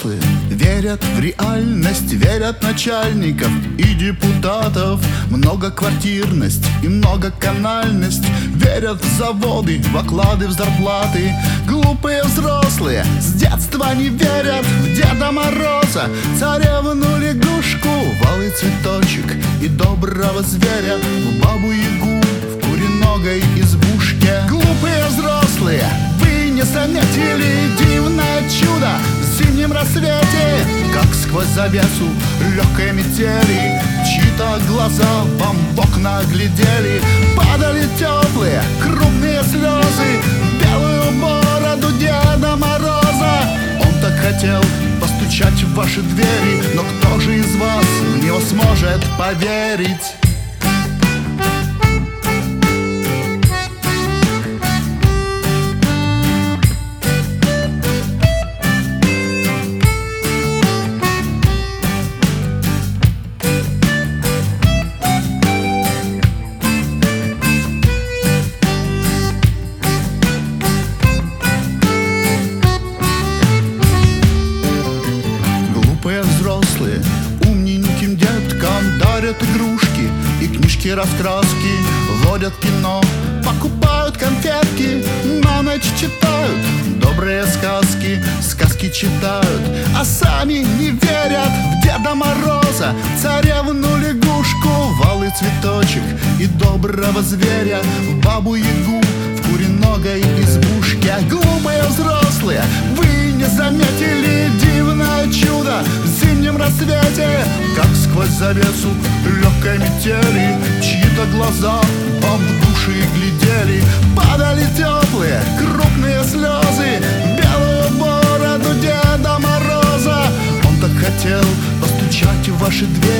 взрослые верят в реальность, верят начальников и депутатов. Многоквартирность и многоканальность, верят в заводы, в оклады, в зарплаты. Глупые взрослые с детства не верят в Деда Мороза, царевну лягушку, в алый цветочек и доброго зверя, в Бабу-Ягу в куриногой избушке. Глупые взрослые, вы не заметили дивное чудо в зимнем рассвете, как сквозь завесу легкой метели чьи-то глаза вам в окна глядели. Падали теплые крупные слезы в белую бороду Деда Мороза. Он так хотел постучать в ваши двери, но кто же из вас в него сможет поверить? Взрослые умненьким деткам дарят игрушки и книжки-раскраски, водят кино, покупают конфетки, на ночь читают добрые сказки, сказки читают, а сами не верят в Деда Мороза, царевну лягушку, в алый цветочек и доброго зверя, в Бабу-Ягу в куриногой избушке. Глупые взрослые, вы не заметили дивное чудо в зимнем рассвете, как сквозь завесу легкой метели чьи-то глаза вам в души глядели. Падали теплые крупные слезы в белую бороду Деда Мороза. Он так хотел постучать в ваши двери,